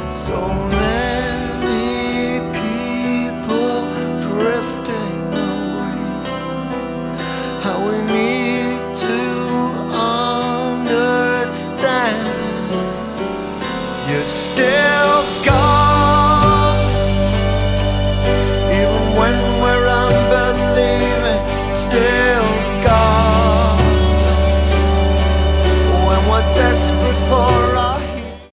So many people drifting away. How we need to understand. You're still